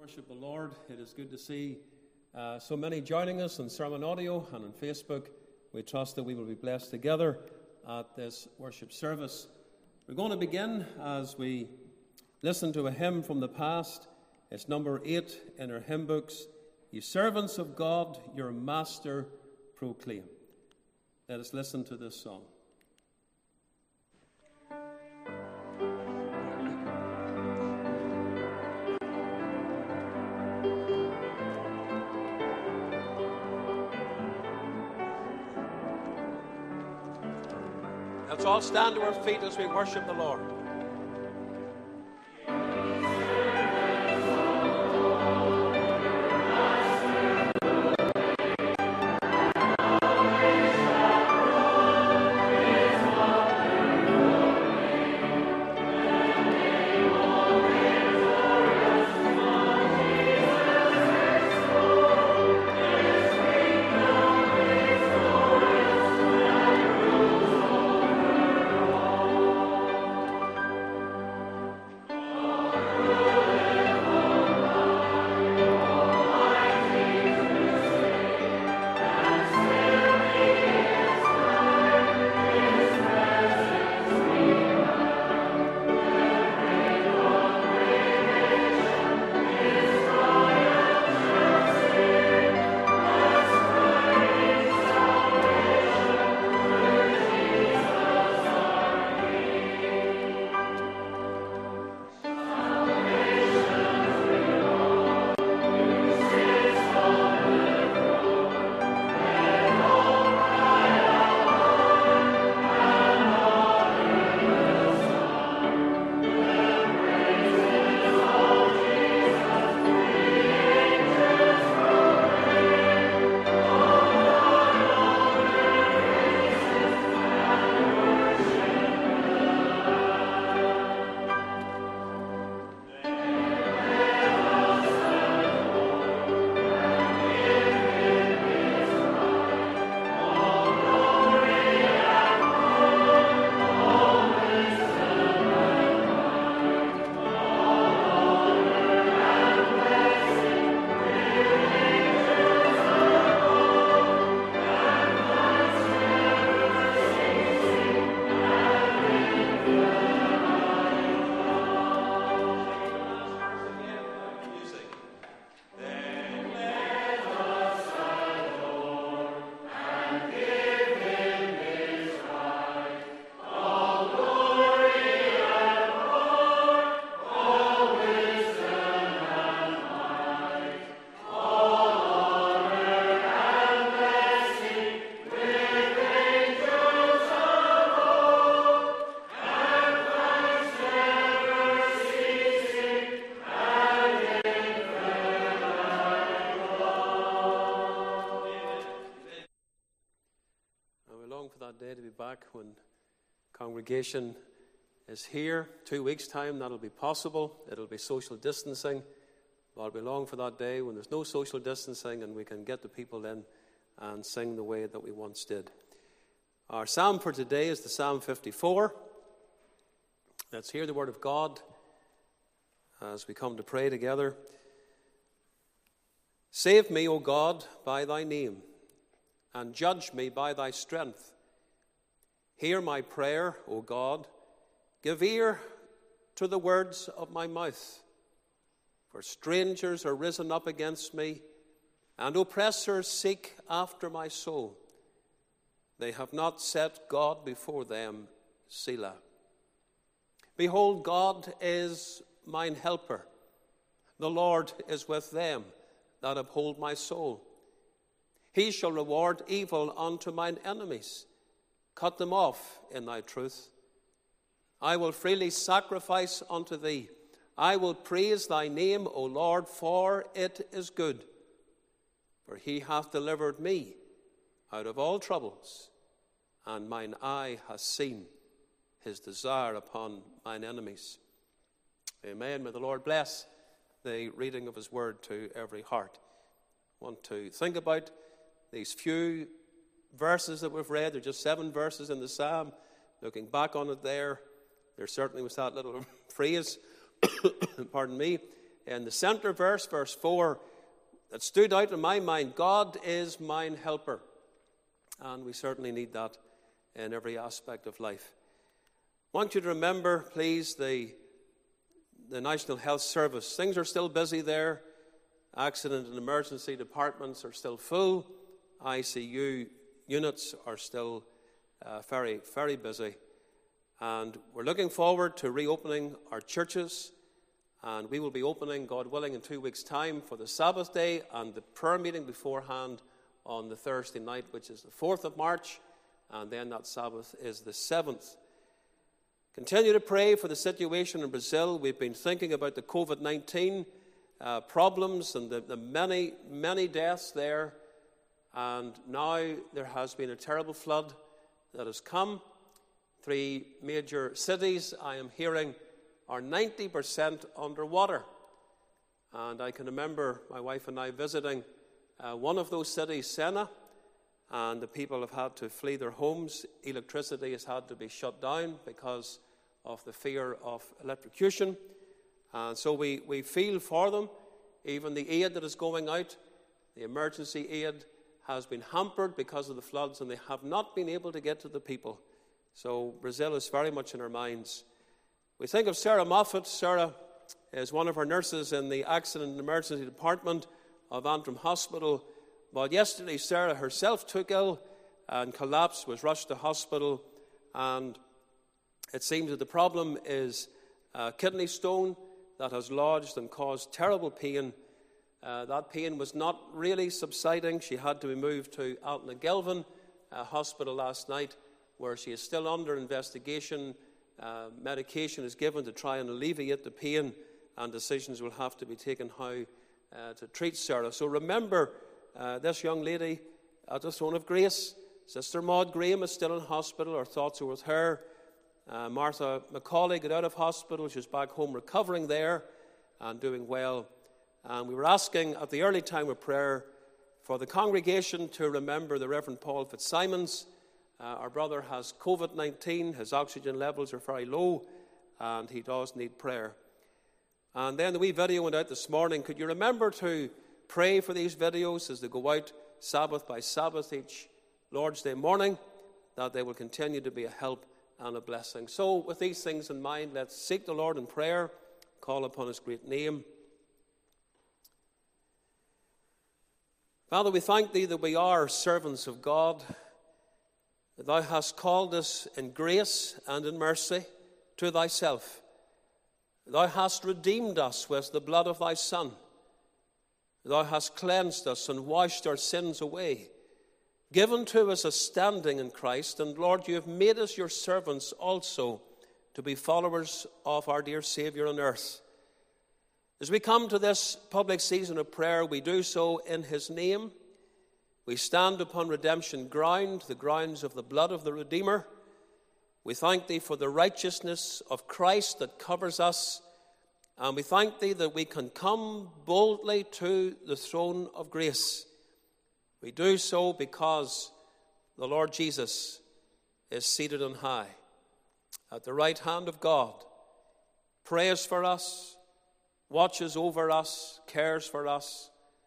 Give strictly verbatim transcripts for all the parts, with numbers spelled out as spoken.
worship the Lord. It is good to see uh, so many joining us on Sermon Audio and on Facebook. We trust that we will be blessed together at this worship service. We're going to begin as we listen to a hymn from the past. It's number eight in our hymn books. Ye servants of God, your master proclaim. Let us listen to this song. Let's all stand to our feet as we worship the Lord. When congregation is here, two weeks' time, that'll be possible. It'll be social distancing. But I'll be long for that day when there's no social distancing and we can get the people in and sing the way that we once did. Our psalm for today is the Psalm fifty-four. Let's hear the word of God as we come to pray together. Save me, O God, by thy name, and judge me by thy strength. Hear my prayer, O God. Give ear to the words of my mouth. For strangers are risen up against me, and oppressors seek after my soul. They have not set God before them, Selah. Behold, God is mine helper. The Lord is with them that uphold my soul. He shall reward evil unto mine enemies. Cut them off in thy truth. I will freely sacrifice unto thee. I will praise thy name, O Lord, for it is good. For he hath delivered me out of all troubles, and mine eye hath seen his desire upon mine enemies. Amen. May the Lord bless the reading of his word to every heart. I want to think about these few verses that we've read. There are just seven verses in the psalm. Looking back on it there, there certainly was that little phrase, pardon me, in the center verse, verse four, that stood out in my mind: God is mine helper. And we certainly need that in every aspect of life. I want you to remember, please, the, the National Health Service. Things are still busy there. Accident and emergency departments are still full. I C U units are still uh, very, very busy. And we're looking forward to reopening our churches. And we will be opening, God willing, in two weeks' time for the Sabbath day and the prayer meeting beforehand on the Thursday night, which is the fourth of March. And then that Sabbath is the seventh. Continue to pray for the situation in Brazil. We've been thinking about the covid nineteen uh, problems and the, the many, many deaths there. And now there has been a terrible flood that has come. Three major cities, I am hearing, are ninety percent underwater. And I can remember my wife and I visiting uh, one of those cities, Sena, and the people have had to flee their homes. Electricity has had to be shut down because of the fear of electrocution. And so we, we feel for them. Even the aid that is going out, the emergency aid, has been hampered because of the floods, and they have not been able to get to the people. So Brazil is very much in our minds. We think of Sarah Moffat. Sarah is one of our nurses in the accident and emergency department of Antrim Hospital. But yesterday, Sarah herself took ill and collapsed, was rushed to hospital, and it seems that the problem is a kidney stone that has lodged and caused terrible pain. Uh, that pain was not really subsiding. She had to be moved to Altnagelvin uh, Hospital last night, where she is still under investigation. Uh, medication is given to try and alleviate the pain, and decisions will have to be taken how uh, to treat Sarah. So remember uh, this young lady at the throne of grace. Sister Maud Graham is still in hospital. Our thoughts are with her. Uh, Martha Macaulay got out of hospital. She's back home recovering there and doing well. And we were asking at the early time of prayer for the congregation to remember the Reverend Paul Fitzsimons. Uh, our brother has covid nineteen. His oxygen levels are very low, and he does need prayer. And then the wee video went out this morning. Could you remember to pray for these videos as they go out Sabbath by Sabbath each Lord's Day morning, that they will continue to be a help and a blessing. So with these things in mind, let's seek the Lord in prayer, call upon his great name. Father, we thank thee that we are servants of God, that thou hast called us in grace and in mercy to thyself. Thou hast redeemed us with the blood of thy Son. Thou hast cleansed us and washed our sins away, given to us a standing in Christ. And Lord, you have made us your servants also to be followers of our dear Saviour on earth. As we come to this public season of prayer, we do so in his name. We stand upon redemption ground, the grounds of the blood of the Redeemer. We thank thee for the righteousness of Christ that covers us. And we thank thee that we can come boldly to the throne of grace. We do so because the Lord Jesus is seated on high at the right hand of God, prays for us, watches over us, cares for us.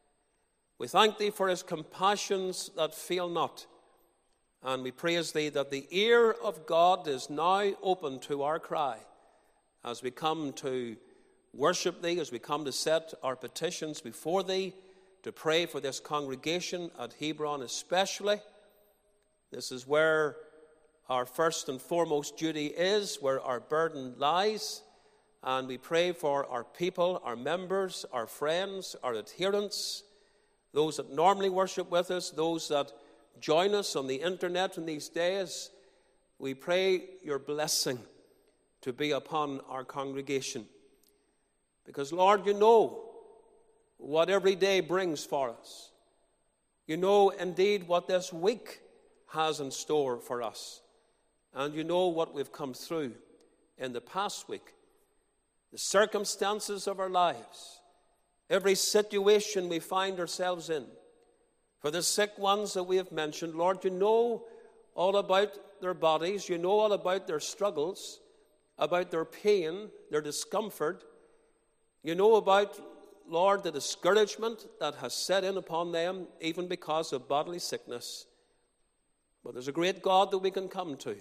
We thank thee for his compassions that fail not. And we praise thee that the ear of God is now open to our cry as we come to worship thee, as we come to set our petitions before thee, to pray for this congregation at Hebron especially. This is where our first and foremost duty is, where our burden lies. And we pray for our people, our members, our friends, our adherents, those that normally worship with us, those that join us on the internet in these days. We pray your blessing to be upon our congregation. Because, Lord, you know what every day brings for us. You know, indeed, what this week has in store for us. And you know what we've come through in the past week. The circumstances of our lives, every situation we find ourselves in. For the sick ones that we have mentioned, Lord, you know all about their bodies. You know all about their struggles, about their pain, their discomfort. You know about, Lord, the discouragement that has set in upon them, even because of bodily sickness. But there's a great God that we can come to,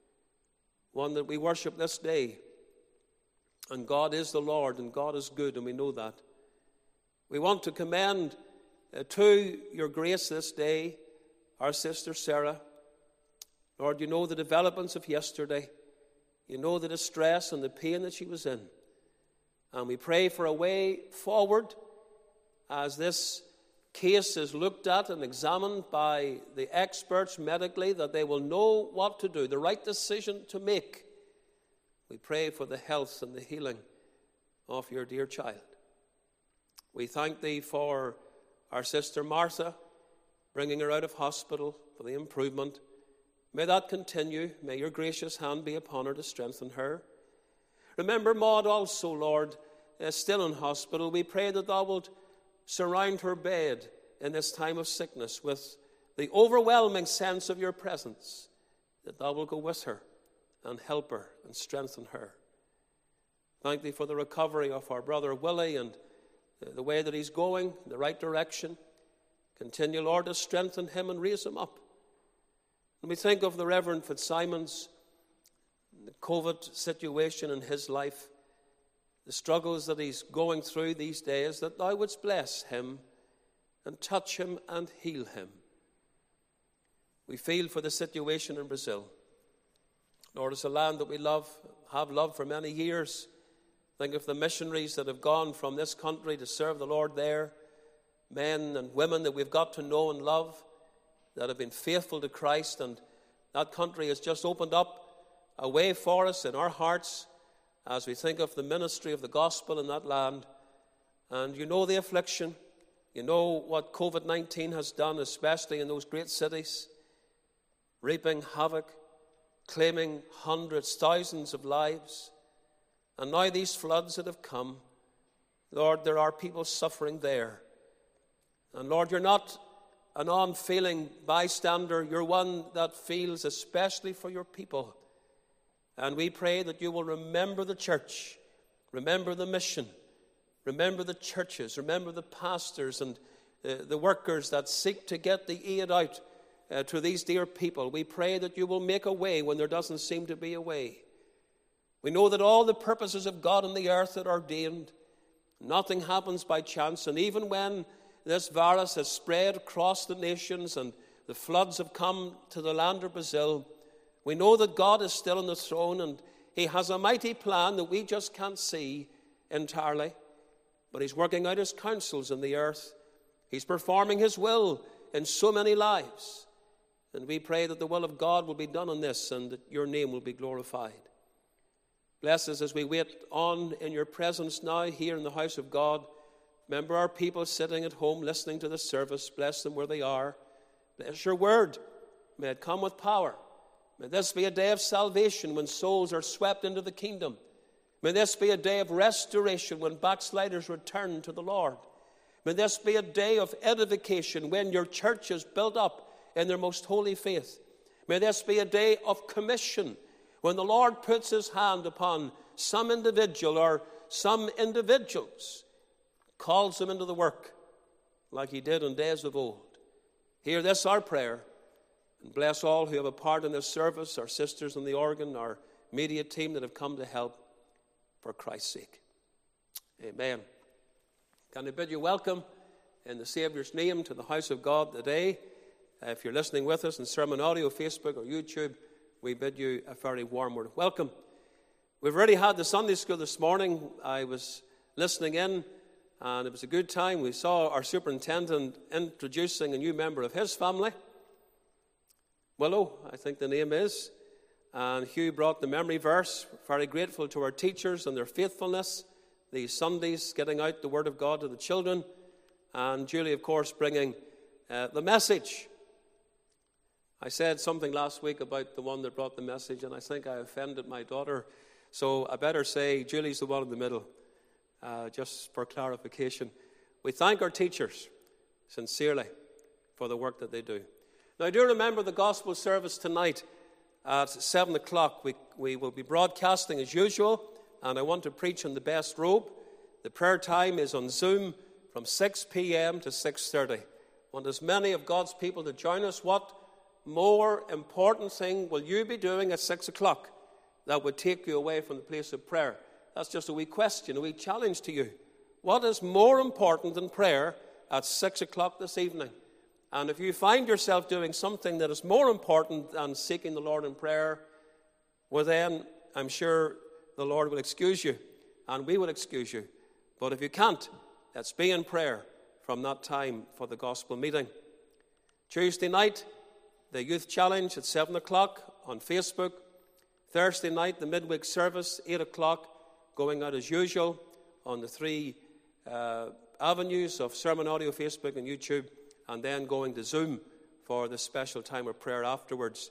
one that we worship this day. And God is the Lord, and God is good, and we know that. We want to commend uh, to your grace this day our sister Sarah. Lord, you know the developments of yesterday. You know the distress and the pain that she was in. And we pray for a way forward as this case is looked at and examined by the experts medically, that they will know what to do, the right decision to make. We pray for the health and the healing of your dear child. We thank thee for our sister Martha, bringing her out of hospital for the improvement. May that continue. May your gracious hand be upon her to strengthen her. Remember Maud also, Lord, uh, still in hospital. We pray that thou wilt surround her bed in this time of sickness with the overwhelming sense of your presence, that thou wilt go with her and help her and strengthen her. Thank thee for the recovery of our brother Willie and the way that he's going in the right direction. Continue, Lord, to strengthen him and raise him up. And we think of the Reverend Fitzsimons, the COVID situation in his life, the struggles that he's going through these days, that thou wouldst bless him and touch him and heal him. We feel for the situation in Brazil. Lord, it's a land that we love, have loved for many years. Think of the missionaries that have gone from this country to serve the Lord there, men and women that we've got to know and love, that have been faithful to Christ, and that country has just opened up a way for us in our hearts as we think of the ministry of the gospel in that land. And you know the affliction. You know what COVID nineteen has done, especially in those great cities, reaping havoc, claiming hundreds, thousands of lives. And now these floods that have come, Lord, there are people suffering there. And Lord, you're not an unfeeling bystander. You're one that feels especially for your people. And we pray that you will remember the church, remember the mission, remember the churches, remember the pastors and uh, the workers that seek to get the aid out uh, to these dear people. We pray that you will make a way when there doesn't seem to be a way. We know that all the purposes of God on the earth are ordained. Nothing happens by chance. And even when this virus has spread across the nations and the floods have come to the land of Brazil, we know that God is still on the throne, and he has a mighty plan that we just can't see entirely. But he's working out his counsels in the earth. He's performing his will in so many lives. And we pray that the will of God will be done on this and that your name will be glorified. Bless us as we wait on in your presence now here in the house of God. Remember our people sitting at home listening to the service. Bless them where they are. Bless your word. May it come with power. May this be a day of salvation when souls are swept into the kingdom. May this be a day of restoration when backsliders return to the Lord. May this be a day of edification when your church is built up in their most holy faith. May this be a day of commission when the Lord puts his hand upon some individual or some individuals, calls them into the work like he did in days of old. Hear this, our prayer, and bless all who have a part in this service, our sisters in the organ, our media team that have come to help for Christ's sake. Amen. Can I bid you welcome in the Saviour's name to the house of God today? If you're listening with us in sermon audio, Facebook or YouTube, we bid you a very warm word of welcome. We've already had the Sunday school this morning. I was listening in, and it was a good time. We saw our superintendent introducing a new member of his family. Willow, I think the name is. And Hugh brought the memory verse. Very grateful to our teachers and their faithfulness. These Sundays, getting out the Word of God to the children. And Julie, of course, bringing uh, the message. I said something last week about the one that brought the message, and I think I offended my daughter. So I better say Julie's the one in the middle, uh, just for clarification. We thank our teachers sincerely for the work that they do. Now, do remember the gospel service tonight at seven o'clock. We, we will be broadcasting as usual, and I want to preach in the best robe. The prayer time is on Zoom from six p.m. to six thirty. I want as many of God's people to join us. What more important thing will you be doing at six o'clock that would take you away from the place of prayer? That's just a wee question, a wee challenge to you. What is more important than prayer at six o'clock this evening? And if you find yourself doing something that is more important than seeking the Lord in prayer, well then, I'm sure the Lord will excuse you, and we will excuse you. But if you can't, let's be in prayer from that time for the gospel meeting. Tuesday night, the youth challenge at seven o'clock on Facebook. Thursday night, the midweek service, eight o'clock, going out as usual on the three uh, avenues of Sermon Audio, Facebook and YouTube, and then going to Zoom for the special time of prayer afterwards.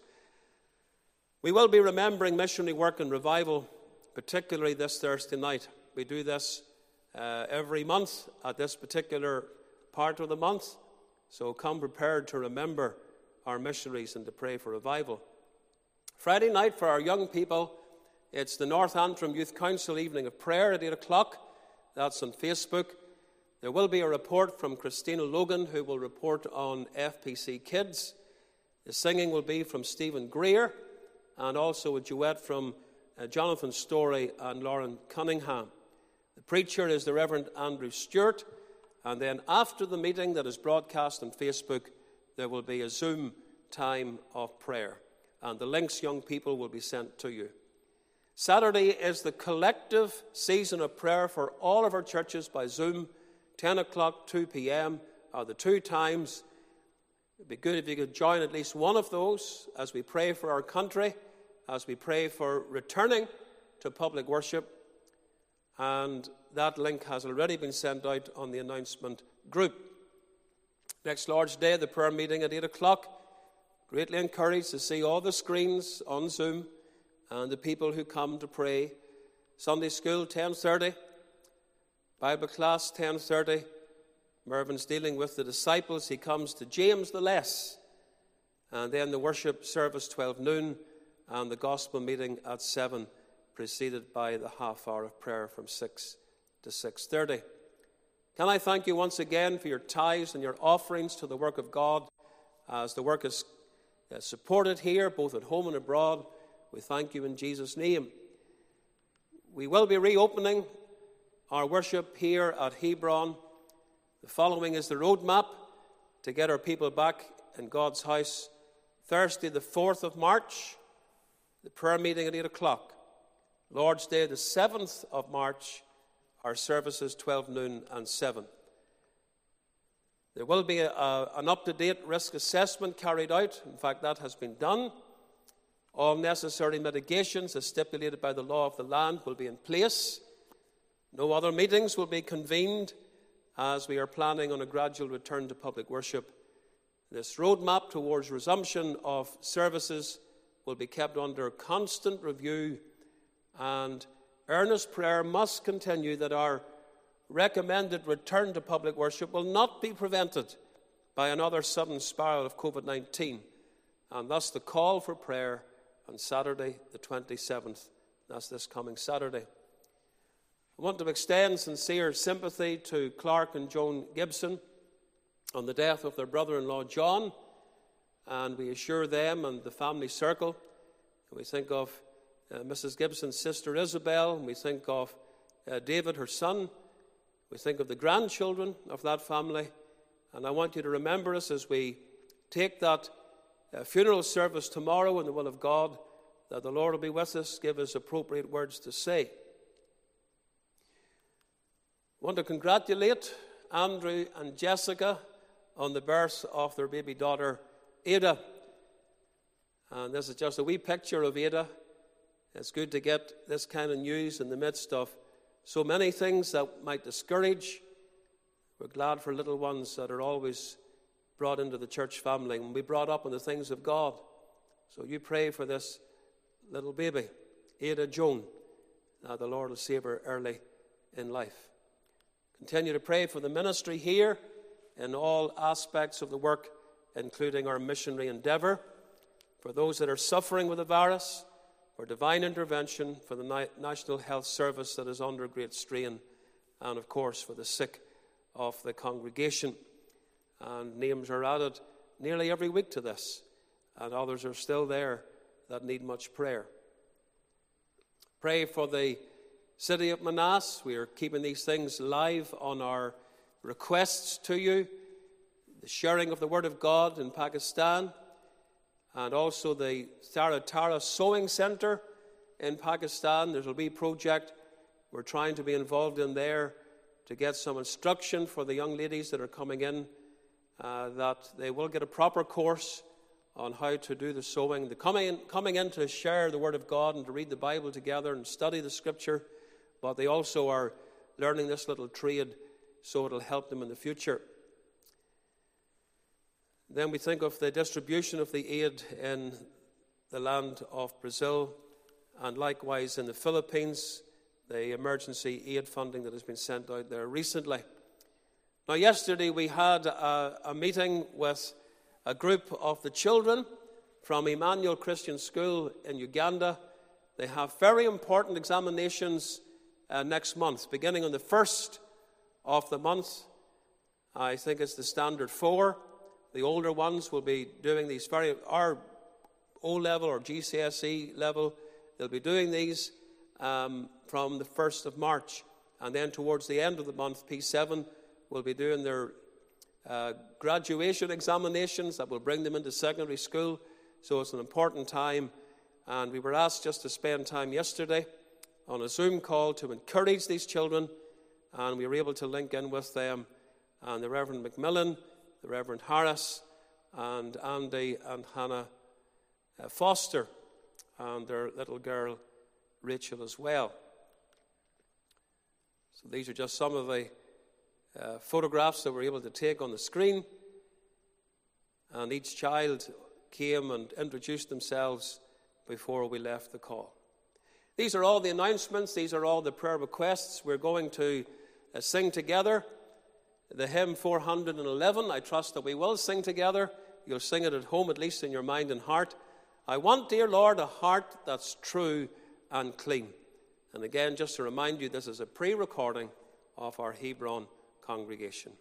We will be remembering missionary work and revival, particularly this Thursday night. We do this uh, every month at this particular part of the month, so come prepared to remember our missionaries and to pray for revival. Friday night for our young people, it's the North Antrim Youth Council evening of prayer at eight o'clock. That's on Facebook. There will be a report from Christina Logan, who will report on F P C Kids. The singing will be from Stephen Greer, and also a duet from uh, Jonathan Story and Lauren Cunningham. The preacher is the Reverend Andrew Stewart, and then after the meeting that is broadcast on Facebook, there will be a Zoom time of prayer, and the links, young people, will be sent to you. Saturday is the collective season of prayer for all of our churches by Zoom. ten o'clock, two p.m. are the two times. It would be good if you could join at least one of those as we pray for our country, as we pray for returning to public worship. And that link has already been sent out on the announcement group. Next Lord's Day, the prayer meeting at eight o'clock. Greatly encouraged to see all the screens on Zoom and the people who come to pray. Sunday school, ten thirty. Bible class, ten thirty. Mervyn's dealing with the disciples. He comes to James the Less. And then the worship service, twelve noon, and the gospel meeting at seven, preceded by the half hour of prayer from six to six thirty. Can I thank you once again for your tithes and your offerings to the work of God, as the work is supported here, both at home and abroad. We thank you in Jesus' name. We will be reopening our worship here at Hebron. The following is the roadmap to get our people back in God's house. Thursday, the fourth of March, the prayer meeting at eight o'clock. Lord's Day, the seventh of March, our services twelve noon and seven. There will be a, a, an up-to-date risk assessment carried out. In fact, that has been done. All necessary mitigations as stipulated by the law of the land will be in place. No other meetings will be convened as we are planning on a gradual return to public worship. This roadmap towards resumption of services will be kept under constant review, and earnest prayer must continue that our recommended return to public worship will not be prevented by another sudden spiral of covid nineteen, and thus the call for prayer on Saturday the twenty-seventh. That's this coming Saturday. I want to extend sincere sympathy to Clark and Joan Gibson on the death of their brother-in-law John, and we assure them and the family circle. We think of uh, Missus Gibson's sister Isabel, and we think of uh, David, her son. We think of the grandchildren of that family, and I want you to remember us as we take that uh, funeral service tomorrow in the will of God, that the Lord will be with us, give us appropriate words to say. I want to congratulate Andrew and Jessica on the birth of their baby daughter, Ada. And this is just a wee picture of Ada. It's good to get this kind of news in the midst of so many things that might discourage. We're glad for little ones that are always brought into the church family and be brought up in the things of God. So you pray for this little baby, Ada Joan, that the Lord will save her early in life. Continue to pray for the ministry here in all aspects of the work, including our missionary endeavour, for those that are suffering with the virus, for divine intervention, for the National Health Service that is under great strain, and of course for the sick of the congregation. And names are added nearly every week to this, and others are still there that need much prayer. Pray for the city of Manas. We are keeping these things live on our requests to you. The sharing of the Word of God in Pakistan, and also the Tara Tara Sewing Center in Pakistan. There's a wee project we're trying to be involved in there to get some instruction for the young ladies that are coming in, uh, that they will get a proper course on how to do the sewing. They're coming in, coming in to share the Word of God and to read the Bible together and study the Scripture, but they also are learning this little trade so it'll help them in the future. Then we think of the distribution of the aid in the land of Brazil, and likewise in the Philippines, the emergency aid funding that has been sent out there recently. Now, yesterday we had a, a meeting with a group of the children from Emmanuel Christian School in Uganda. They have very important examinations uh, next month, beginning on the first of the month. I think it's the standard four. The older ones will be doing these very, our O-level or G C S E level, they'll be doing these um, from the first of March. And then towards the end of the month, P seven will be doing their uh, graduation examinations that will bring them into secondary school. So it's an important time. And we were asked just to spend time yesterday on a Zoom call to encourage these children. And we were able to link in with them and the Reverend McMillan, the Reverend Harris, and Andy and Hannah uh, Foster, and their little girl, Rachel, as well. So these are just some of the uh, photographs that we're able to take on the screen. And each child came and introduced themselves before we left the call. These are all the announcements. These are all the prayer requests. We're going to uh, sing together the hymn four hundred eleven. I trust that we will sing together. You'll sing it at home, at least in your mind and heart. I want, dear Lord, a heart that's true and clean. And again, just to remind you, this is a pre-recording of our Hebron congregation.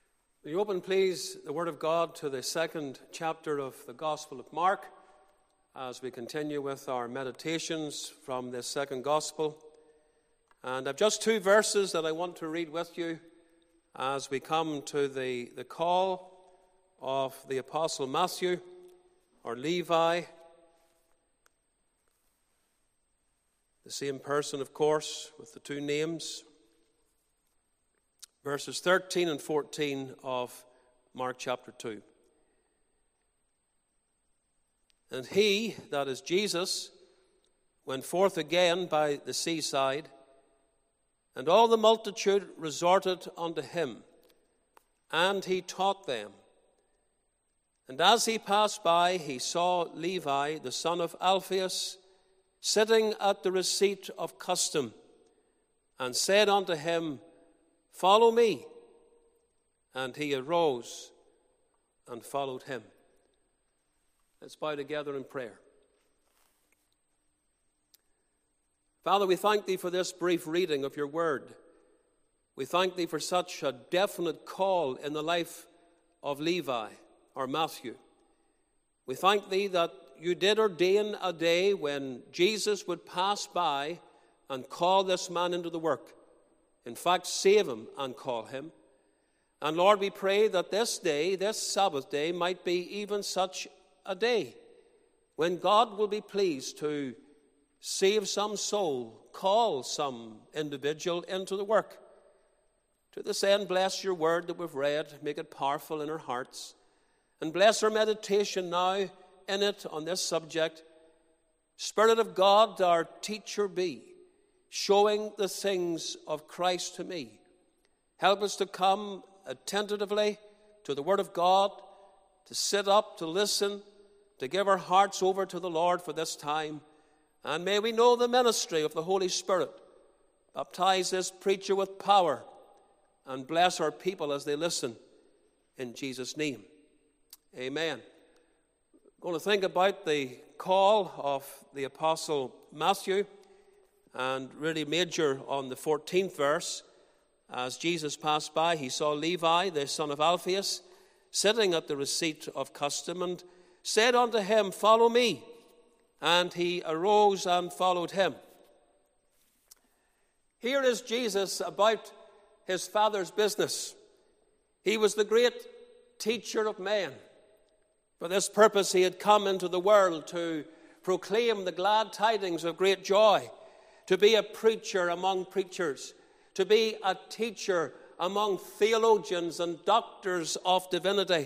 Please, the Word of God to the second chapter of the Gospel of Mark, as we continue with our meditations from this second gospel. And I've just two verses that I want to read with you as we come to the, the call of the Apostle Matthew, or Levi, the same person, of course, with the two names. Verses thirteen and fourteen of Mark chapter two. And he, that is Jesus, went forth again by the seaside, and all the multitude resorted unto him, and he taught them. And as he passed by, he saw Levi, the son of Alphaeus, sitting at the receipt of custom, and said unto him, Follow me. And he arose and followed him. Let's bow together in prayer. Father, we thank thee for this brief reading of your word. We thank thee for such a definite call in the life of Levi, or Matthew. We thank thee that you did ordain a day when Jesus would pass by and call this man into the work. In fact, save him and call him. And Lord, we pray that this day, this Sabbath day, might be even such a day when God will be pleased to save some soul, call some individual into the work. To this end, bless your word that we've read, make it powerful in our hearts, and bless our meditation now in it on this subject. Spirit of God, our teacher be, showing the things of Christ to me. Help us to come attentively to the word of God, to sit up, to listen, to give our hearts over to the Lord for this time. And may we know the ministry of the Holy Spirit. Baptize this preacher with power and bless our people as they listen. In Jesus' name, amen. I'm going to think about the call of the Apostle Matthew, and really major on the fourteenth verse. As Jesus passed by, he saw Levi, the son of Alphaeus, sitting at the receipt of custom, and said unto him, Follow me. And he arose and followed him. Here is Jesus about his Father's business. He was the great teacher of men. For this purpose he had come into the world to proclaim the glad tidings of great joy, to be a preacher among preachers, to be a teacher among theologians and doctors of divinity.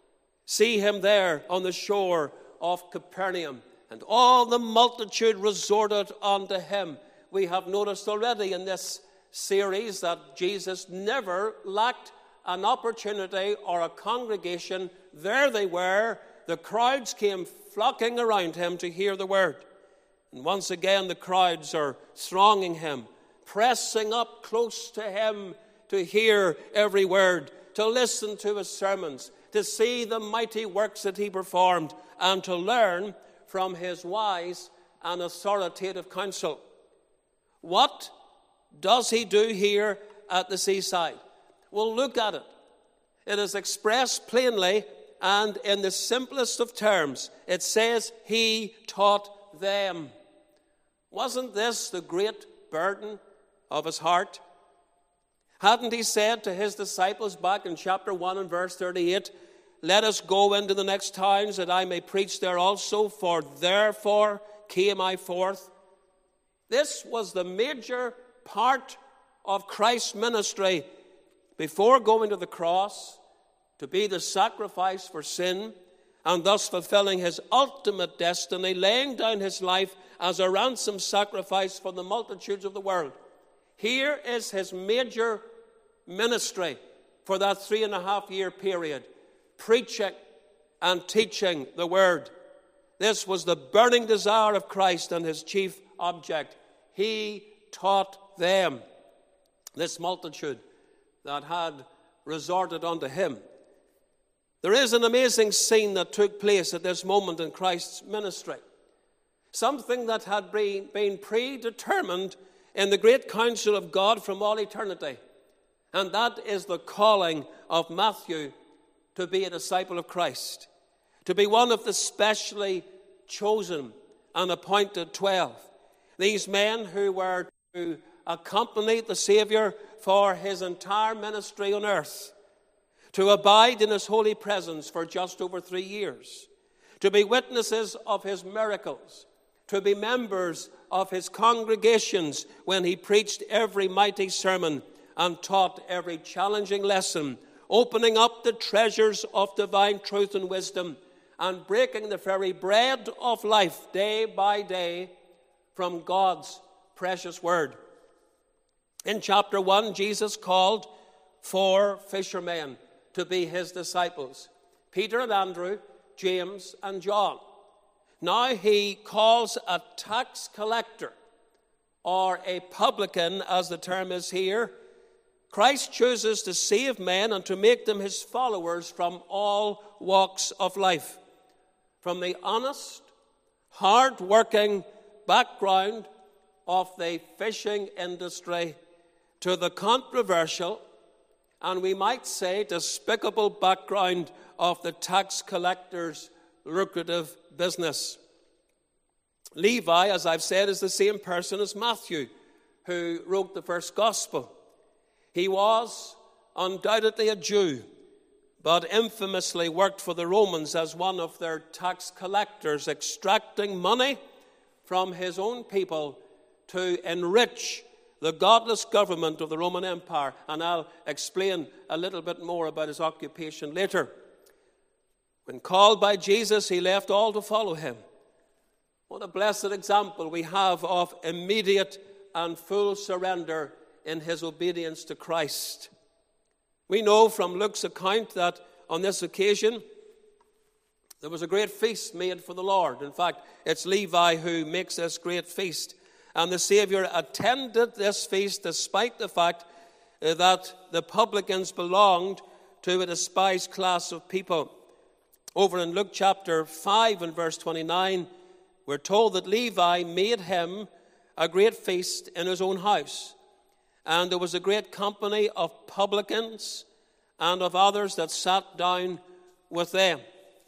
See him there on the shore of Capernaum, and all the multitude resorted unto him. We have noticed already in this series that Jesus never lacked an opportunity or a congregation. There they were. The crowds came flocking around him to hear the word. And once again the crowds are thronging him, pressing up close to him to hear every word, to listen to his sermons, to see the mighty works that he performed, and to learn from his wise and authoritative counsel. What does he do here at the seaside? Well, look at it. It is expressed plainly and in the simplest of terms. It says he taught them. Wasn't this the great burden of his heart? Hadn't he said to his disciples back in chapter one and verse thirty-eight, Let us go into the next towns that I may preach there also, for therefore came I forth. This was the major part of Christ's ministry before going to the cross, to be the sacrifice for sin, and thus fulfilling his ultimate destiny, laying down his life as a ransom sacrifice for the multitudes of the world. Here is his major ministry for that three and a half year period, preaching and teaching the word. This was the burning desire of Christ and his chief object. He taught them, this multitude that had resorted unto him. There is an amazing scene that took place at this moment in Christ's ministry. Something that had been, been predetermined in the great counsel of God from all eternity. And that is the calling of Matthew to be a disciple of Christ, to be one of the specially chosen and appointed twelve. These men who were to accompany the Savior for his entire ministry on earth, to abide in his holy presence for just over three years, to be witnesses of his miracles, to be members of his congregations when he preached every mighty sermon and taught every challenging lesson, opening up the treasures of divine truth and wisdom, and breaking the very bread of life day by day from God's precious word. In chapter one, Jesus called four fishermen to be his disciples: Peter and Andrew, James and John. Now he calls a tax collector, or a publican as the term is here. Christ chooses to save men and to make them his followers from all walks of life, from the honest, hard-working background of the fishing industry to the controversial, and we might say despicable background of the tax collector's lucrative business. Levi, as I've said, is the same person as Matthew, who wrote the first gospel. He was undoubtedly a Jew, but infamously worked for the Romans as one of their tax collectors, extracting money from his own people to enrich the godless government of the Roman Empire. And I'll explain a little bit more about his occupation later. When called by Jesus, he left all to follow him. What a blessed example we have of immediate and full surrender in his obedience to Christ. We know from Luke's account that on this occasion there was a great feast made for the Lord. In fact, it's Levi who makes this great feast. And the Savior attended this feast despite the fact that the publicans belonged to a despised class of people. Over in Luke chapter five and verse twenty-nine, we're told that Levi made him a great feast in his own house. And there was a great company of publicans and of others that sat down with them.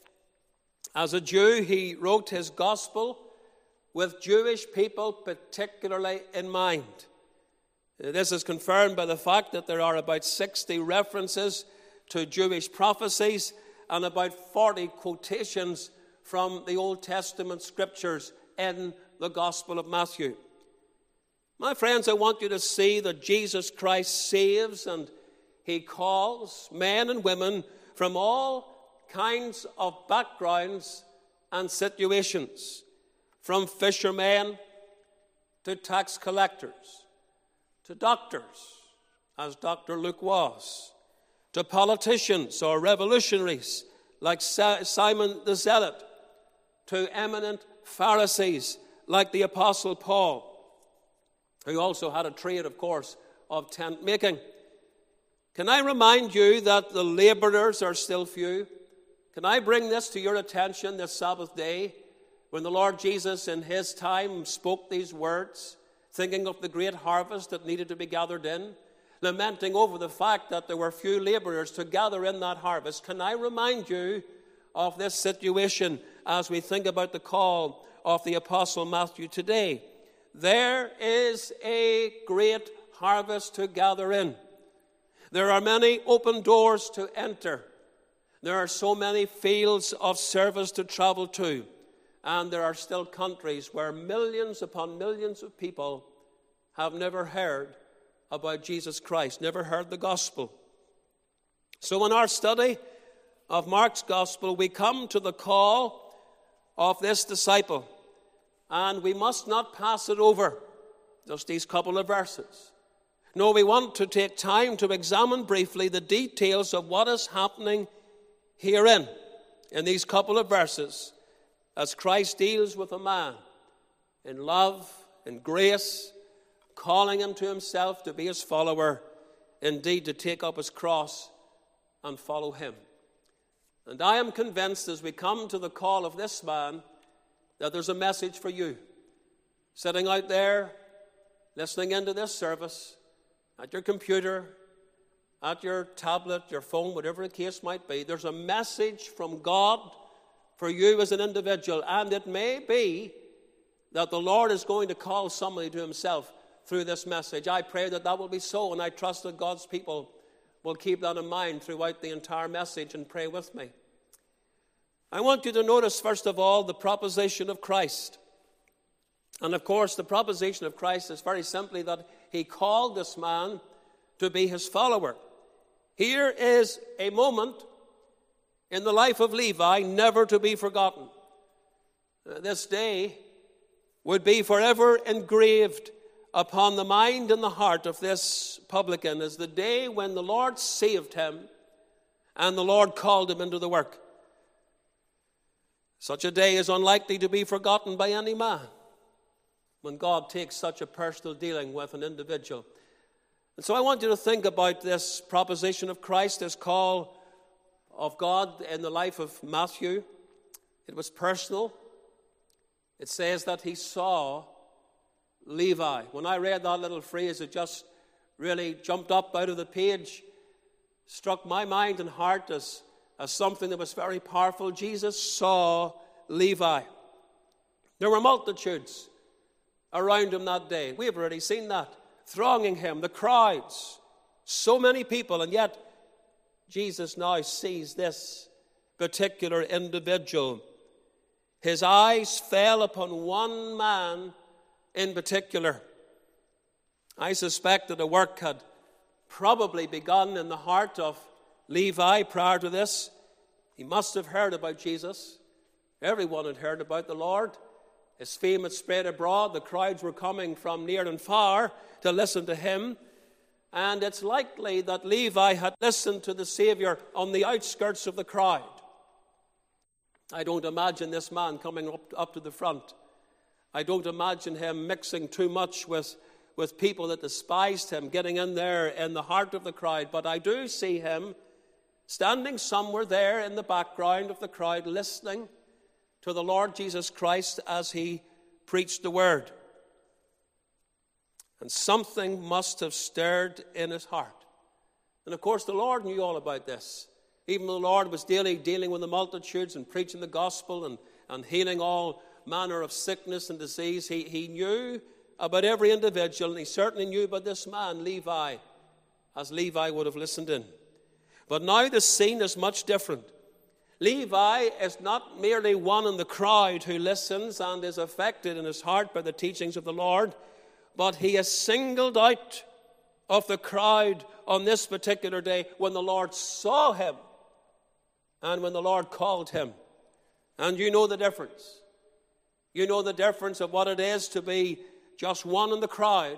As a Jew, he wrote his gospel with Jewish people particularly in mind. This is confirmed by the fact that there are about sixty references to Jewish prophecies and about forty quotations from the Old Testament scriptures in the Gospel of Matthew. My friends, I want you to see that Jesus Christ saves and he calls men and women from all kinds of backgrounds and situations, from fishermen to tax collectors, to doctors, as Doctor Luke was, to politicians or revolutionaries like Simon the Zealot, to eminent Pharisees like the Apostle Paul, who also had a trade, of course, of tent making. Can I remind you that the laborers are still few? Can I bring this to your attention this Sabbath day, when the Lord Jesus in his time spoke these words, thinking of the great harvest that needed to be gathered in, lamenting over the fact that there were few laborers to gather in that harvest? Can I remind you of this situation as we think about the call of the Apostle Matthew today? There is a great harvest to gather in. There are many open doors to enter. There are so many fields of service to travel to. And there are still countries where millions upon millions of people have never heard about Jesus Christ, never heard the gospel. So in our study of Mark's gospel, we come to the call of this disciple. And we must not pass it over, just these couple of verses. No, we want to take time to examine briefly the details of what is happening herein, in these couple of verses, as Christ deals with a man in love, in grace, calling him to himself to be his follower, indeed to take up his cross and follow him. And I am convinced as we come to the call of this man that there's a message for you. Sitting out there, listening into this service, at your computer, at your tablet, your phone, whatever the case might be, there's a message from God for you as an individual. And it may be that the Lord is going to call somebody to himself through this message. I pray that that will be so, and I trust that God's people will keep that in mind throughout the entire message and pray with me. I want you to notice, first of all, the proposition of Christ. And of course, the proposition of Christ is very simply that he called this man to be his follower. Here is a moment in the life of Levi never to be forgotten. This day would be forever engraved upon the mind and the heart of this publican as the day when the Lord saved him and the Lord called him into the work. Such a day is unlikely to be forgotten by any man when God takes such a personal dealing with an individual. And so I want you to think about this proposition of Christ, this call of God in the life of Matthew. It was personal. It says that he saw Levi. When I read that little phrase, it just really jumped up out of the page, struck my mind and heart as, as something that was very powerful. Jesus saw Levi. There were multitudes around him that day. We have already seen that. Thronging him, the crowds, so many people, and yet Jesus now sees this particular individual. His eyes fell upon one man in particular. I suspect that a work had probably begun in the heart of Levi prior to this. He must have heard about Jesus. Everyone had heard about the Lord. His fame had spread abroad. The crowds were coming from near and far to listen to him. And it's likely that Levi had listened to the Savior on the outskirts of the crowd. I don't imagine this man coming up, up to the front. I don't imagine him mixing too much with, with people that despised him, getting in there in the heart of the crowd. But I do see him standing somewhere there in the background of the crowd, listening to the Lord Jesus Christ as he preached the word. And something must have stirred in his heart. And of course, the Lord knew all about this. Even though the Lord was daily dealing with the multitudes and preaching the gospel and, and healing all manner of sickness and disease, he, he knew about every individual, and he certainly knew about this man, Levi, as Levi would have listened in. But now the scene is much different. Levi is not merely one in the crowd who listens and is affected in his heart by the teachings of the Lord, but he is singled out of the crowd on this particular day when the Lord saw him and when the Lord called him. And you know the difference. You know the difference of what it is to be just one in the crowd,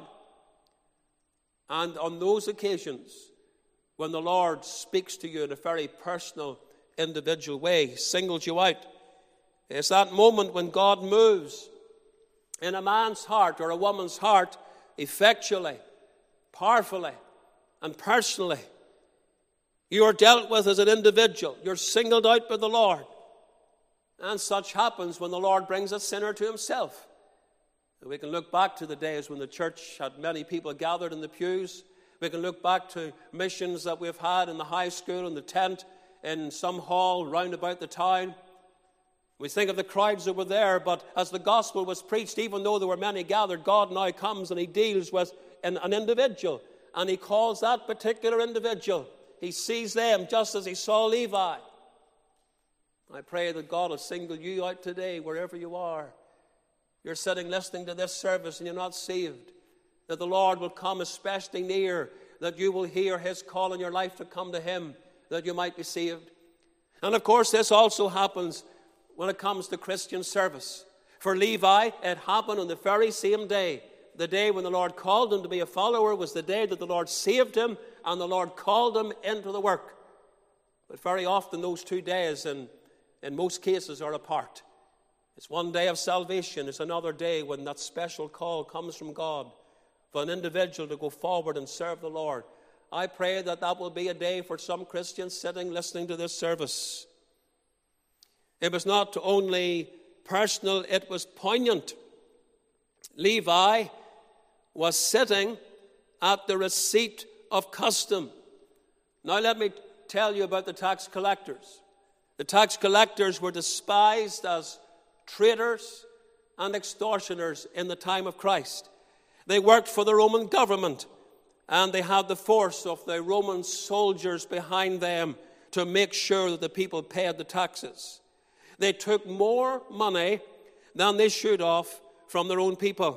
and on those occasions when the Lord speaks to you in a very personal, individual way, singles you out. It's that moment when God moves in a man's heart or a woman's heart effectually, powerfully, and personally. You are dealt with as an individual. You're singled out by the Lord. And such happens when the Lord brings a sinner to himself. We can look back to the days when the church had many people gathered in the pews. We can look back to missions that we've had in the high school, in the tent, in some hall round about the town. We think of the crowds that were there, but as the gospel was preached, even though there were many gathered, God now comes and he deals with an, an individual, and he calls that particular individual. He sees them just as he saw Levi. I pray that God will single you out today, wherever you are. You're sitting listening to this service and you're not saved, that the Lord will come especially near, that you will hear his call in your life to come to him, that you might be saved. And of course, this also happens when it comes to Christian service. For Levi, it happened on the very same day. The day when the Lord called him to be a follower was the day that the Lord saved him and the Lord called him into the work. But very often those two days, in, in most cases, are apart. It's one day of salvation. It's another day when that special call comes from God for an individual to go forward and serve the Lord. I pray that that will be a day for some Christians sitting listening to this service. It was not only personal, it was poignant. Levi was sitting at the receipt of custom. Now let me tell you about the tax collectors. The tax collectors were despised as traitors and extortioners in the time of Christ. They worked for the Roman government, and they had the force of the Roman soldiers behind them to make sure that the people paid the taxes. They took more money than they should have from their own people.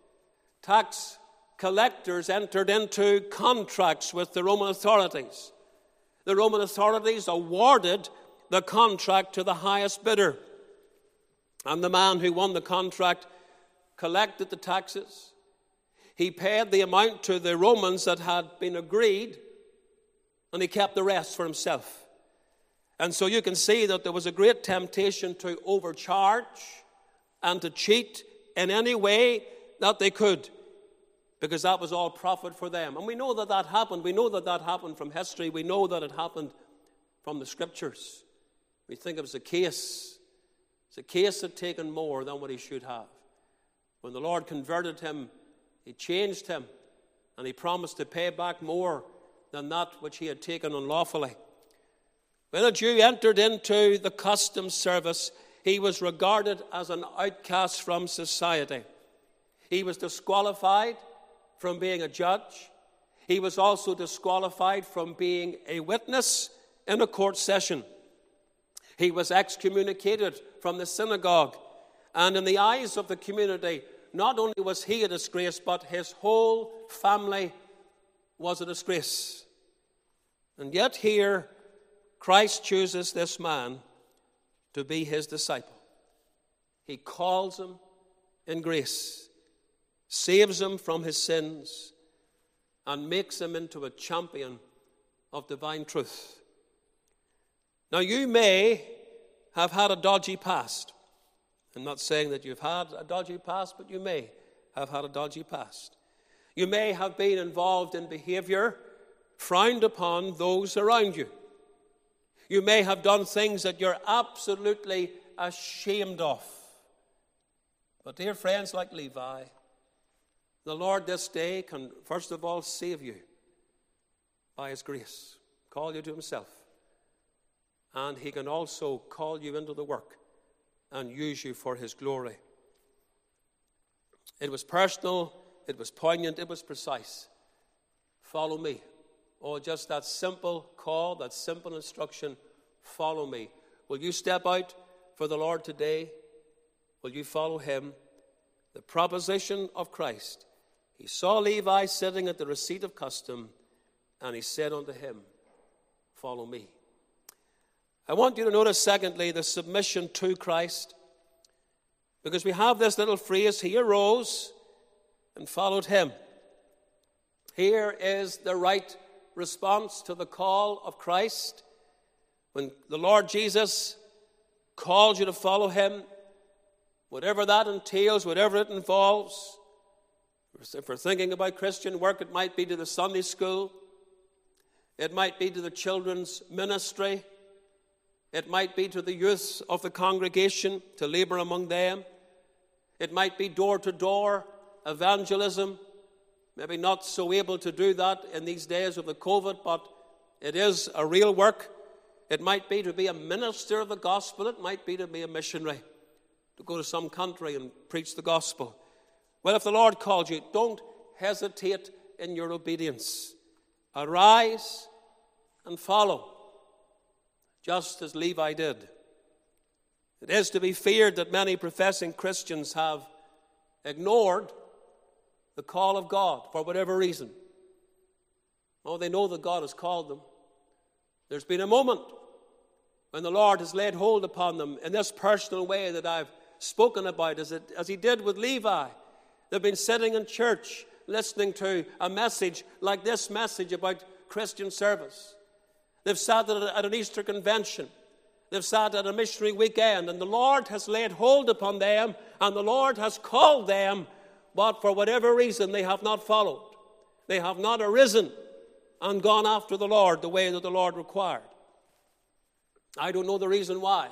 Tax collectors entered into contracts with the Roman authorities. The Roman authorities awarded the contract to the highest bidder. And the man who won the contract collected the taxes. He paid the amount to the Romans that had been agreed, and he kept the rest for himself. And so you can see that there was a great temptation to overcharge and to cheat in any way that they could, because that was all profit for them. And we know that that happened. We know that that happened from history. We know that it happened from the Scriptures. We think of Zacchaeus. Zacchaeus had taken more than what he should have. When the Lord converted him, he changed him, and he promised to pay back more than that which he had taken unlawfully. When a Jew entered into the customs service, he was regarded as an outcast from society. He was disqualified from being a judge. He was also disqualified from being a witness in a court session. He was excommunicated from the synagogue. And in the eyes of the community, not only was he a disgrace, but his whole family was a disgrace. And yet here, Christ chooses this man to be his disciple. He calls him in grace, saves him from his sins, and makes him into a champion of divine truth. Now, you may have had a dodgy past. I'm not saying that you've had a dodgy past, but you may have had a dodgy past. You may have been involved in behavior frowned upon those around you. You may have done things that you're absolutely ashamed of. But dear friends, like Levi, the Lord this day can first of all save you by his grace, call you to himself. And he can also call you into the work and use you for his glory. It was personal, it was poignant, it was precise. Follow me. Oh, just that simple call, that simple instruction, follow me. Will you step out for the Lord today? Will you follow him? The proposition of Christ. He saw Levi sitting at the receipt of custom, and he said unto him, follow me. I want you to notice, secondly, the submission to Christ. Because we have this little phrase, he arose and followed him. Here is the right response to the call of Christ. When the Lord Jesus calls you to follow him, whatever that entails, whatever it involves, if we're thinking about Christian work, it might be to the Sunday school, it might be to the children's ministry, it might be to the youth of the congregation, to labor among them, it might be door-to-door evangelism. Maybe not so able to do that in these days of the COVID, but it is a real work. It might be to be a minister of the gospel. It might be to be a missionary, to go to some country and preach the gospel. Well, if the Lord called you, don't hesitate in your obedience. Arise and follow, just as Levi did. It is to be feared that many professing Christians have ignored the call of God for whatever reason. Oh, they know that God has called them. There's been a moment when the Lord has laid hold upon them in this personal way that I've spoken about, as, it, as he did with Levi. They've been sitting in church listening to a message like this message about Christian service. They've sat at, a, at an Easter convention. They've sat at a missionary weekend, and the Lord has laid hold upon them, and the Lord has called them. But for whatever reason, they have not followed. They have not arisen and gone after the Lord the way that the Lord required. I don't know the reason why.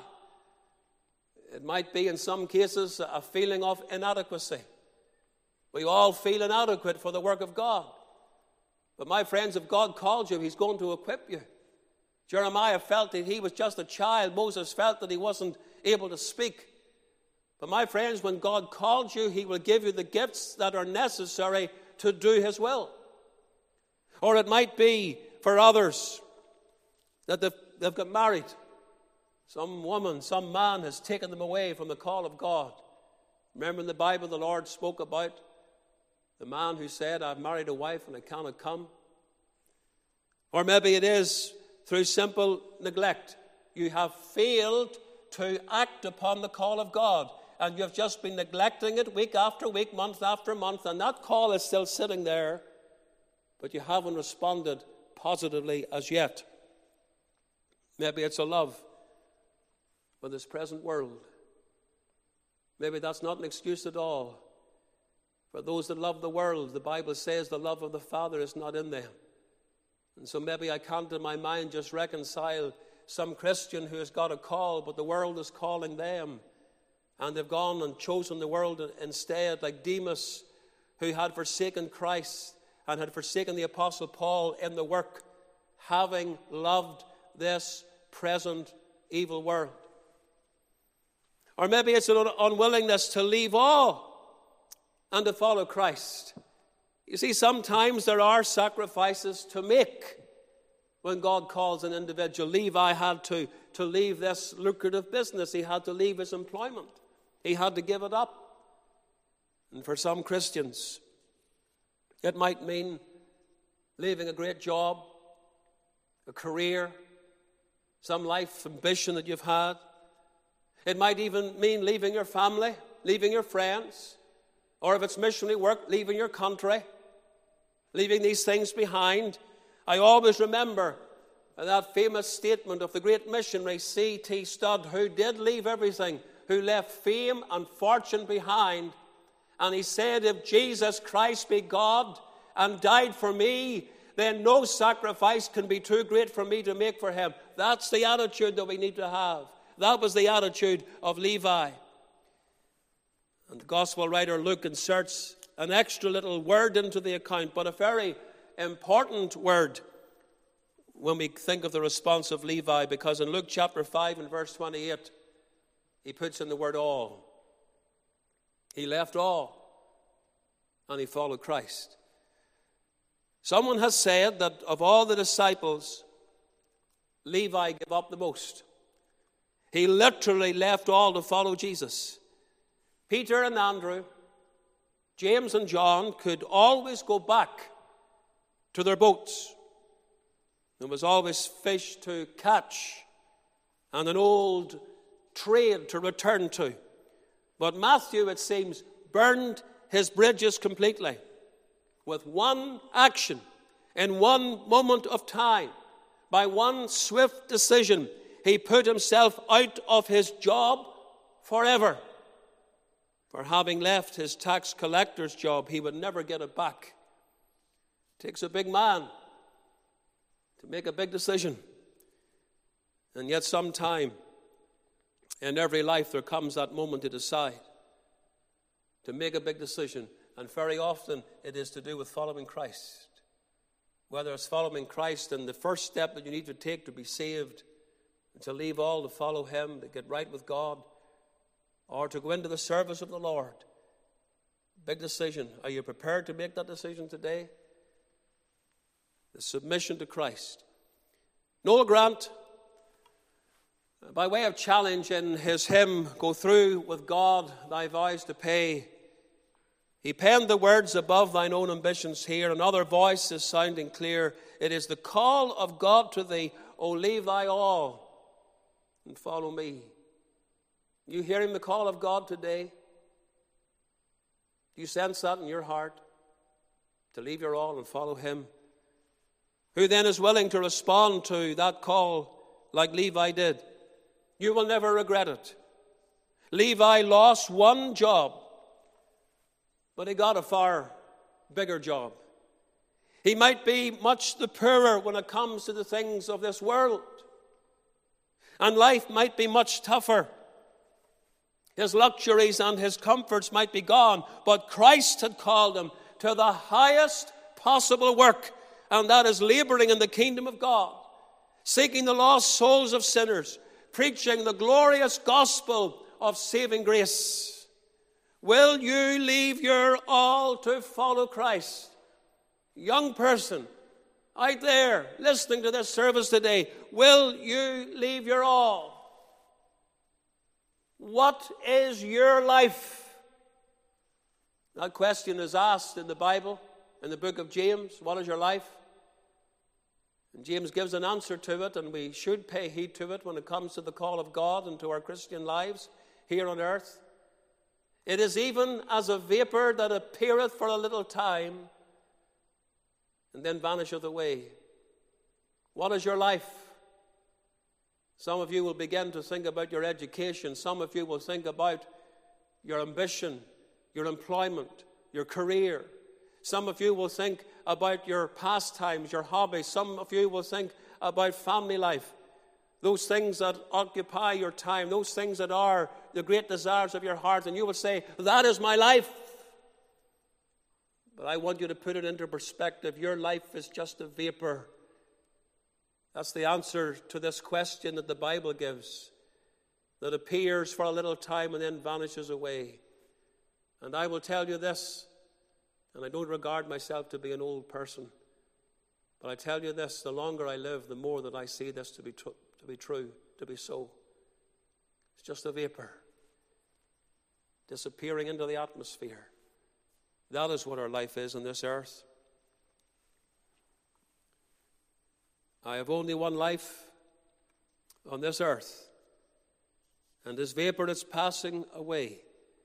It might be, in some cases, a feeling of inadequacy. We all feel inadequate for the work of God. But my friends, if God called you, he's going to equip you. Jeremiah felt that he was just a child. Moses felt that he wasn't able to speak. But my friends, when God calls you, he will give you the gifts that are necessary to do his will. Or it might be for others that they've, they've got married. Some woman, some man has taken them away from the call of God. Remember in the Bible the Lord spoke about the man who said, I've married a wife and I cannot come. Or maybe it is through simple neglect. You have failed to act upon the call of God, and you've just been neglecting it week after week, month after month, and that call is still sitting there, but you haven't responded positively as yet. Maybe it's a love for this present world. Maybe that's not an excuse at all. For those that love the world, the Bible says the love of the Father is not in them. And so maybe I can't in my mind just reconcile some Christian who has got a call, but the world is calling them. And they've gone and chosen the world instead, like Demas, who had forsaken Christ and had forsaken the Apostle Paul in the work, having loved this present evil world. Or maybe it's an unwillingness to leave all and to follow Christ. You see, sometimes there are sacrifices to make when God calls an individual. Levi had to, to leave this lucrative business. He had to leave his employment. He had to give it up. And for some Christians, it might mean leaving a great job, a career, some life ambition that you've had. It might even mean leaving your family, leaving your friends, or if it's missionary work, leaving your country, leaving these things behind. I always remember that famous statement of the great missionary C T Studd, who did leave everything, who left fame and fortune behind. And he said, if Jesus Christ be God and died for me, then no sacrifice can be too great for me to make for him. That's the attitude that we need to have. That was the attitude of Levi. And the gospel writer Luke inserts an extra little word into the account, but a very important word when we think of the response of Levi, because in Luke chapter five and verse twenty-eight, he puts in the word all. He left all and he followed Christ. Someone has said that of all the disciples, Levi gave up the most. He literally left all to follow Jesus. Peter and Andrew, James and John could always go back to their boats. There was always fish to catch and an old trade to return to. But Matthew, it seems, burned his bridges completely. With one action, in one moment of time, by one swift decision, he put himself out of his job forever. For having left his tax collector's job, he would never get it back. It takes a big man to make a big decision. And yet sometime in every life there comes that moment to decide, to make a big decision. And very often it is to do with following Christ. Whether it's following Christ and the first step that you need to take to be saved, and to leave all to follow him, to get right with God, or to go into the service of the Lord. Big decision. Are you prepared to make that decision today? The submission to Christ. Noel Grant, by way of challenge in his hymn, Go Through with God, Thy Vows to Pay, he penned the words, above thine own ambitions here, another voice is sounding clear. It is the call of God to thee, O leave thy all and follow me. You hearing the call of God today? Do you sense that in your heart? To leave your all and follow him? Who then is willing to respond to that call like Levi did? You will never regret it. Levi lost one job, but he got a far bigger job. He might be much the poorer when it comes to the things of this world. And life might be much tougher. His luxuries and his comforts might be gone, but Christ had called him to the highest possible work, and that is laboring in the kingdom of God. seeking the lost souls of sinners, preaching the glorious gospel of saving grace. Will you leave your all to follow Christ? Young person out there listening to this service today, will you leave your all? What is your life? That question is asked in the Bible, in the book of James. What is your life? And James gives an answer to it, and we should pay heed to it when it comes to the call of God and to our Christian lives here on earth. It is even as a vapor that appeareth for a little time and then vanisheth away. What is your life? Some of you will begin to think about your education. Some of you will think about your ambition, your employment, your career. Some of you will think about your pastimes, your hobbies. Some of you will think about family life. Those things that occupy your time, those things that are the great desires of your heart. And you will say, that is my life. But I want you to put it into perspective. Your life is just a vapor. That's the answer to this question that the Bible gives, that appears for a little time and then vanishes away. And I will tell you this, and I don't regard myself to be an old person, but I tell you this, the longer I live, the more that I see this to be, tr- to be true, to be so. It's just a vapor disappearing into the atmosphere. That is what our life is on this earth. I have only one life on this earth, and this vapor is passing away.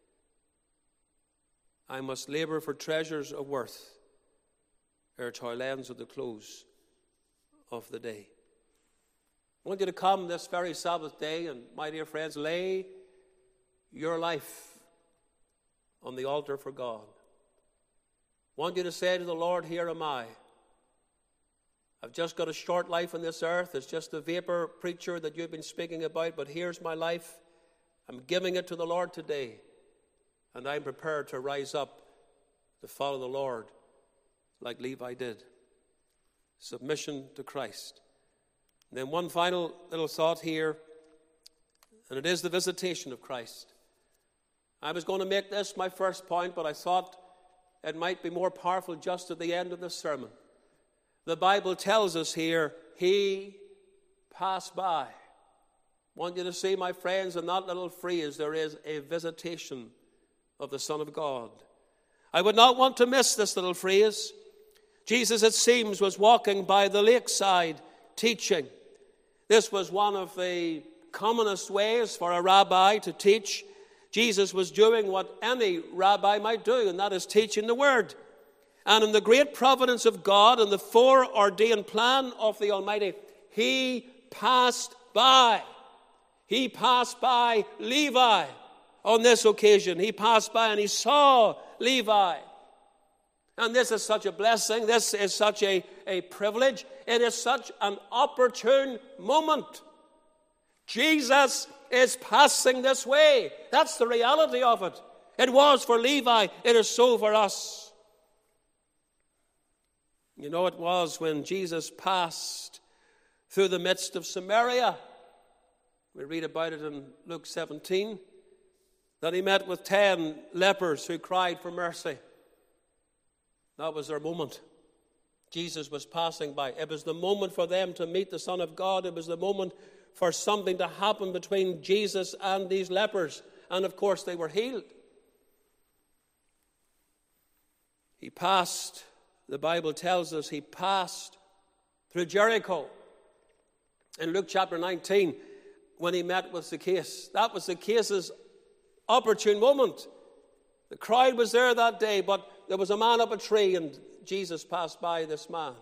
I must labor for treasures of worth ere toil ends at the close of the day. I want you to come this very Sabbath day and, my dear friends, lay your life on the altar for God. I want you to say to the Lord, here am I. I've just got a short life on this earth. It's just a vapor, preacher, that you've been speaking about, but here's my life. I'm giving it to the Lord today. And I'm prepared to rise up to follow the Lord like Levi did. Submission to Christ. And then one final little thought here, and it is the visitation of Christ. I was going to make this my first point, but I thought it might be more powerful just at the end of the sermon. The Bible tells us here, he passed by. I want you to see, my friends, in that little phrase, there is a visitation of the Son of God. I would not want to miss this little phrase. Jesus, it seems, was walking by the lakeside teaching. This was one of the commonest ways for a rabbi to teach. Jesus was doing what any rabbi might do, and that is teaching the Word. And in the great providence of God and the foreordained plan of the Almighty, he passed by. He passed by Levi on this occasion. He passed by and he saw Levi. And this is such a blessing. This is such a, a privilege. It is such an opportune moment. Jesus is passing this way. That's the reality of it. It was for Levi. It is so for us. You know, it was when Jesus passed through the midst of Samaria. We read about it in Luke seventeen. That he met with ten lepers who cried for mercy. That was their moment. Jesus was passing by. It was the moment for them to meet the Son of God. It was the moment for something to happen between Jesus and these lepers. And of course they were healed. He passed, the Bible tells us, he passed through Jericho. In Luke chapter nineteen, when he met with Zacchaeus. That was Zacchaeus' opportune moment. The crowd was there that day, but there was a man up a tree, and Jesus passed by this man.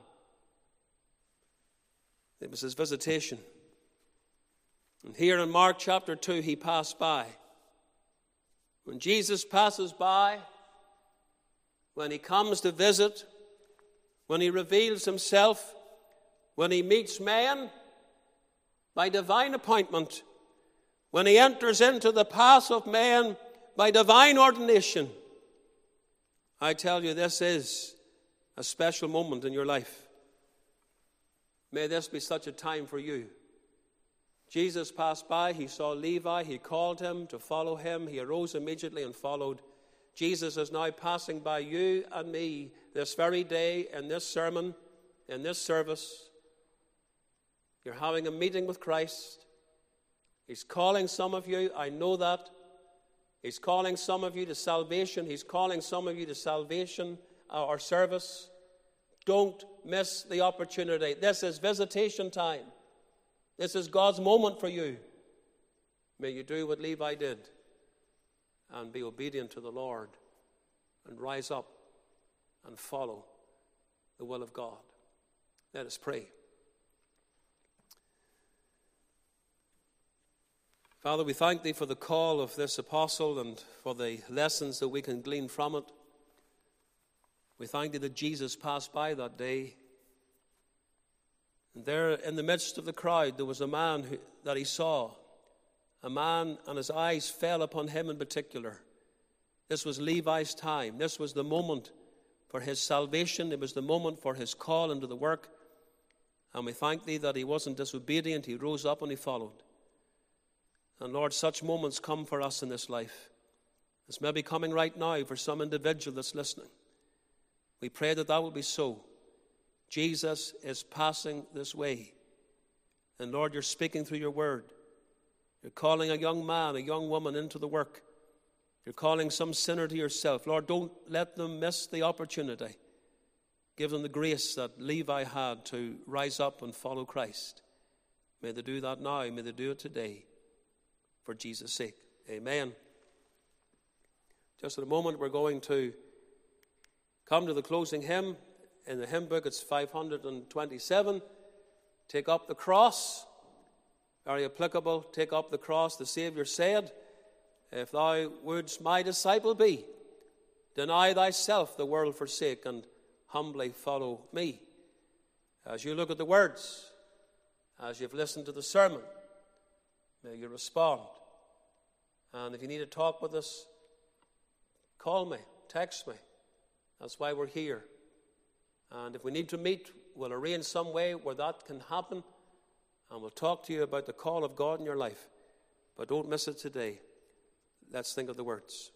It was his visitation. And here in Mark chapter two, he passed by. When Jesus passes by, when he comes to visit, when he reveals himself, when he meets men by divine appointment, when he enters into the paths of men by divine ordination, I tell you, this is a special moment in your life. May this be such a time for you. Jesus passed by. He saw Levi. He called him to follow him. He arose immediately and followed. Jesus is now passing by you and me this very day in this sermon, in this service. You're having a meeting with Christ. He's calling some of you. I know that. He's calling some of you to salvation. He's calling some of you to salvation or service. Don't miss the opportunity. This is visitation time. This is God's moment for you. May you do what Levi did and be obedient to the Lord and rise up and follow the will of God. Let us pray. Father, we thank thee for the call of this apostle and for the lessons that we can glean from it. We thank thee that Jesus passed by that day. And there in the midst of the crowd, there was a man who, that he saw. A man, and his eyes fell upon him in particular. This was Levi's time. This was the moment for his salvation. It was the moment for his call into the work. And we thank thee that he wasn't disobedient. He rose up and he followed. And Lord, such moments come for us in this life. It's maybe coming right now for some individual that's listening. We pray that that will be so. Jesus is passing this way. And Lord, you're speaking through your word. You're calling a young man, a young woman into the work. You're calling some sinner to yourself. Lord, don't let them miss the opportunity. Give them the grace that Levi had to rise up and follow Christ. May they do that now. May they do it today. For Jesus' sake. Amen. Just in a moment, we're going to come to the closing hymn. In the hymn book, it's five hundred twenty-seven. Take up the cross. Very applicable. Take up the cross. The Savior said, if thou wouldst my disciple be, deny thyself, the world forsake, and humbly follow me. As you look at the words, as you've listened to the sermon, may you respond. And if you need to talk with us, call me, text me. That's why we're here. And if we need to meet, we'll arrange some way where that can happen. And we'll talk to you about the call of God in your life. But don't miss it today. Let's think of the words.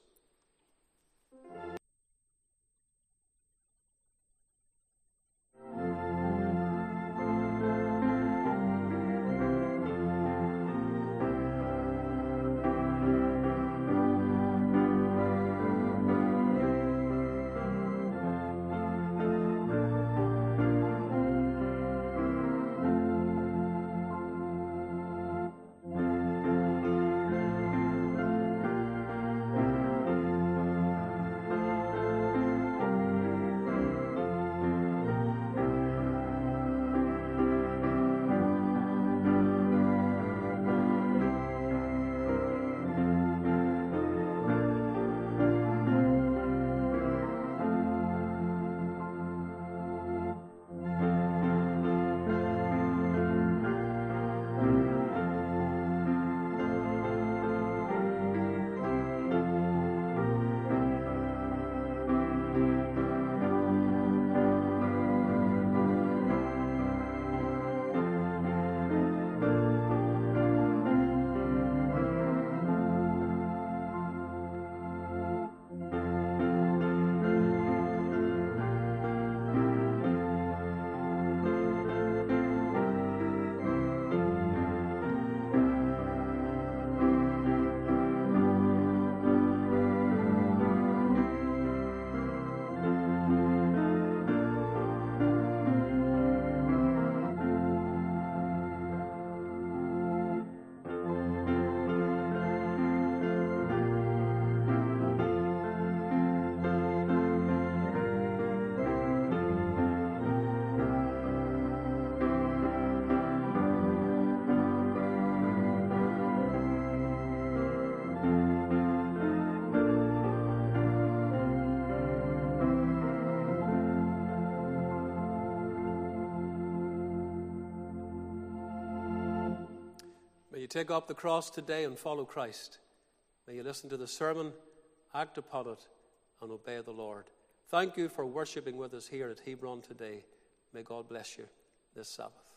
you take up the cross today and follow Christ. May you listen to the sermon, act upon it, and obey the Lord. Thank you for worshiping with us here at Hebron today. May God bless you this Sabbath.